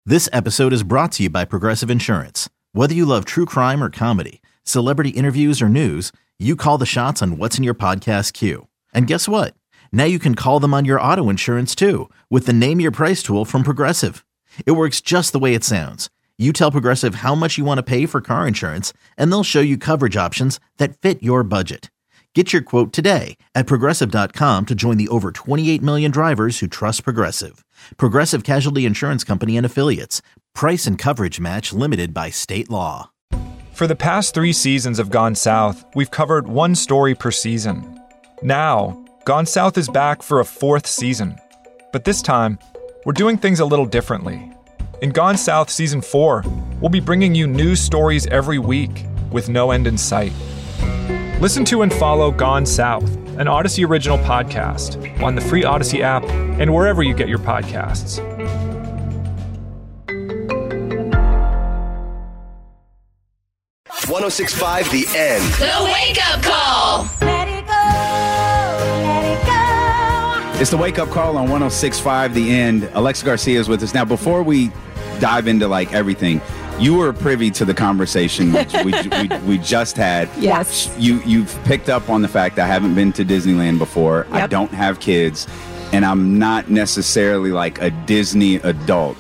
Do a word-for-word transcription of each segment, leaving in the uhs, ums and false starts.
This episode is brought to you by Progressive Insurance. Whether you love true crime or comedy, celebrity interviews or news, you call the shots on what's in your podcast queue. And guess what? Now you can call them on your auto insurance too with the Name Your Price tool from Progressive. It works just the way it sounds. You tell Progressive how much you want to pay for car insurance, and they'll show you coverage options that fit your budget. Get your quote today at Progressive dot com to join the over twenty-eight million drivers who trust Progressive. Progressive Casualty Insurance Company and Affiliates. Price and coverage match limited by state law. For the past three seasons of Gone South, we've covered one story per season. Now, Gone South is back for a fourth season. But this time, we're doing things a little differently. In Gone South Season four, we'll be bringing you new stories every week with no end in sight. Listen to and follow Gone South, an Odyssey original podcast, on the free Odyssey app and wherever you get your podcasts. one oh six point five The End. The Wake Up Call. Let it go, let it go. It's the Wake Up Call on one oh six point five The End. Alexa Garcia is with us. Now, before we dive into like everything, you were privy to the conversation which we, we, we just had. Yes. You, you've picked up on the fact I haven't been to Disneyland before. Yep. I don't have kids, and I'm not necessarily like a Disney adult.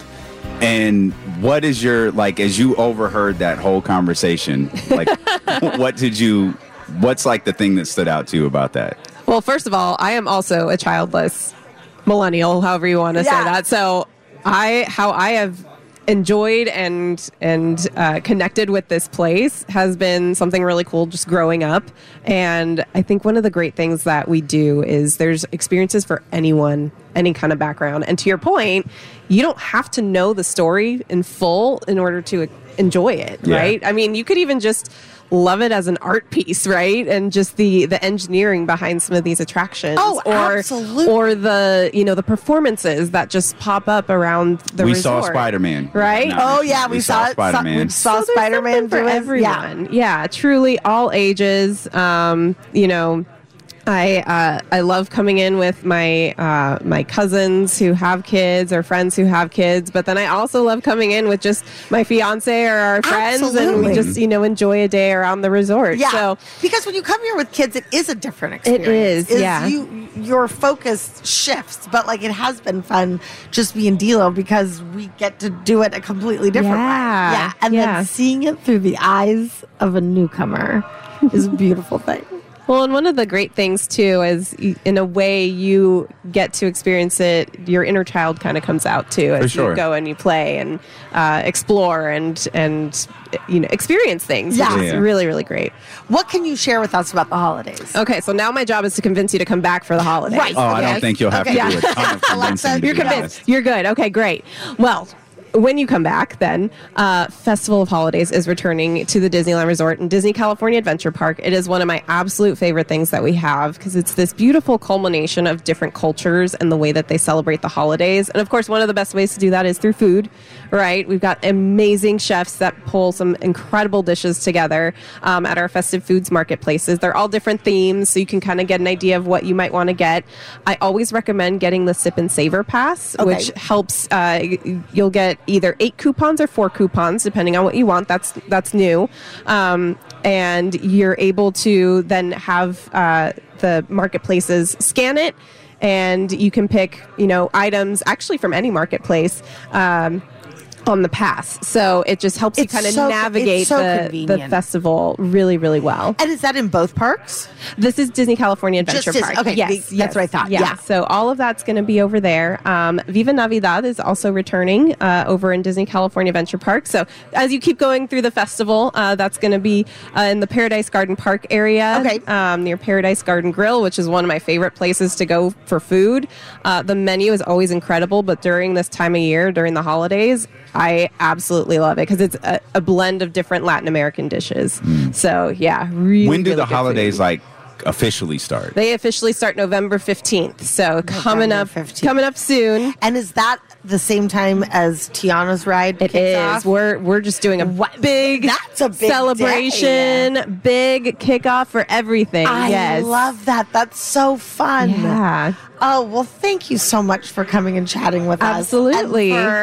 And what is your, like, as you overheard that whole conversation, like, what did you, what's like the thing that stood out to you about that? Well, first of all, I am also a childless millennial, however you want to Yeah. say that. So I, how I have enjoyed and and uh, connected with this place has been something really cool just growing up. And I think one of the great things that we do is there's experiences for anyone, any kind of background. And to your point, you don't have to know the story in full in order to enjoy it, Yeah. right? I mean, you could even just love it as an art piece, right? And just the the engineering behind some of these attractions. Oh, or, absolutely. Or the, you know, the performances that just pop up around the we resort. saw Spider-Man. Right? Not Oh, mentioned. yeah, we, saw, it. Spider-Man. Saw, we saw So there's Spider-Man something for do it. everyone. Yeah. Yeah, truly all ages. Um, you know, I uh, I love coming in with my uh, my cousins who have kids or friends who have kids, but then I also love coming in with just my fiance or our friends, and Absolutely. we just, you know, enjoy a day around the resort. Yeah, So because when you come here with kids, it is a different It experience. is, yeah. You, your focus shifts, but like it has been fun just being D-Lo because we get to do it a completely different Yeah, way. Yeah, and yeah. then seeing it through the eyes of a newcomer is a beautiful thing. Well, and one of the great things, too, is y- in a way you get to experience it, your inner child kind of comes out, too, as sure. you go and you play and uh, explore and, and, you know, experience things, Yeah. which is Yeah. really, really great. What can you share with us about the holidays? Okay, so now my job is to convince you to come back for the holidays. Right. Oh, I Yes. don't think you'll have Okay. to do a ton of Alexa, convincing. to you're be You're honest. convinced. You're good. Okay, great. Well, when you come back, then, uh, Festival of Holidays is returning to the Disneyland Resort and Disney California Adventure Park. It is one of my absolute favorite things that we have because it's this beautiful culmination of different cultures and the way that they celebrate the holidays. And of course, one of the best ways to do that is through food, right? We've got amazing chefs that pull some incredible dishes together um, at our festive foods marketplaces. They're all different themes, so you can kind of get an idea of what you might want to get. I always recommend getting the Sip and Savor Pass, Okay. which helps. Uh, y- you'll get either eight coupons or four coupons, depending on what you want. That's that's new, um, and you're able to then have uh, the marketplaces scan it, and you can pick, you know, items actually from any marketplace. Um, on the pass, so it just helps you It's kind of so- navigate it's so the, the convenient. festival really, really well. And is that in both parks? This is Disney California Adventure Just Dis- Park. okay, yes, the- yes, that's what I thought, yeah. So all of that's going to be over there. Um, Viva Navidad is also returning uh, over in Disney California Adventure Park. So as you keep going through the festival, uh, that's going to be uh, in the Paradise Garden Park area, Okay. um, near Paradise Garden Grill, which is one of my favorite places to go for food. Uh, the menu is always incredible, but during this time of year, during the holidays, I absolutely love it because it's a, a blend of different Latin American dishes. So yeah, really. When do really the good holidays food. like officially start? They officially start November fifteenth. So coming up, fifteenth. coming up soon. And is that the same time as Tiana's ride It kicks is. off? We're we're just doing a What- big, that's a big celebration, day. big kickoff for everything. I yes. love that. That's so fun. Yeah. Oh, well, thank you so much for coming and chatting with Absolutely. us. And for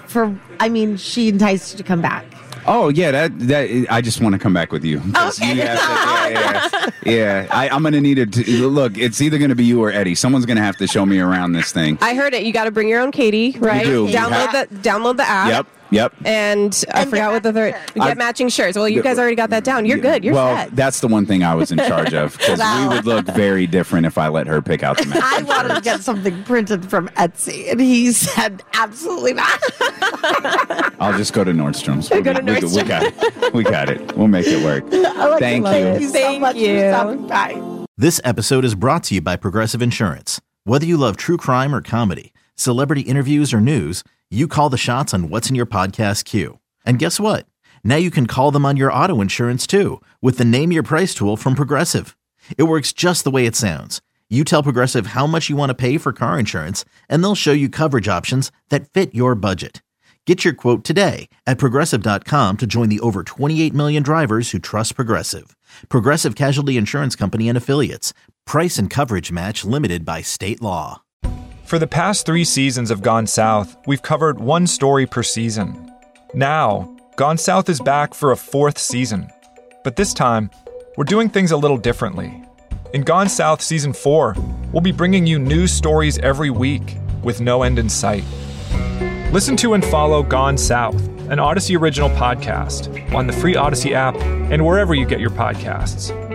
for, I mean, she enticed you to come back. Oh yeah, that that I just want to come back with you. 'Cause Okay. you have to- yeah, yeah, yeah. I, I'm gonna need it. To, look, it's either gonna be you or Eddie. Someone's gonna have to show me around this thing. I heard it. You got to bring your own Katie, right? do. You Download have- the download the app. Yep, yep. And I And forgot get what the third. matching We get I- matching shirts. Well, you guys already got that down. You're good. You're well, set. that's the one thing I was in charge of because Wow. we would look very different if I let her pick out the match. I wanted to get something printed from Etsy, and he said, absolutely not. I'll just go to Nordstrom's. We'll Go to be- we, we got it. We got it. We'll make it work. Alexa, Thank you. Thank you so Thank much you. for stopping by. This episode is brought to you by Progressive Insurance. Whether you love true crime or comedy, celebrity interviews or news, you call the shots on what's in your podcast queue. And guess what? Now you can call them on your auto insurance too with the Name Your Price tool from Progressive. It works just the way it sounds. You tell Progressive how much you want to pay for car insurance, and they'll show you coverage options that fit your budget. Get your quote today at Progressive dot com to join the over twenty-eight million drivers who trust Progressive. Progressive Casualty Insurance Company and Affiliates. Price and coverage match limited by state law. For the past three seasons of Gone South, we've covered one story per season. Now, Gone South is back for a fourth season. But this time, we're doing things a little differently. In Gone South Season four, we'll be bringing you news stories every week with no end in sight. Listen to and follow Gone South, an Odyssey original podcast, on the free Odyssey app and wherever you get your podcasts.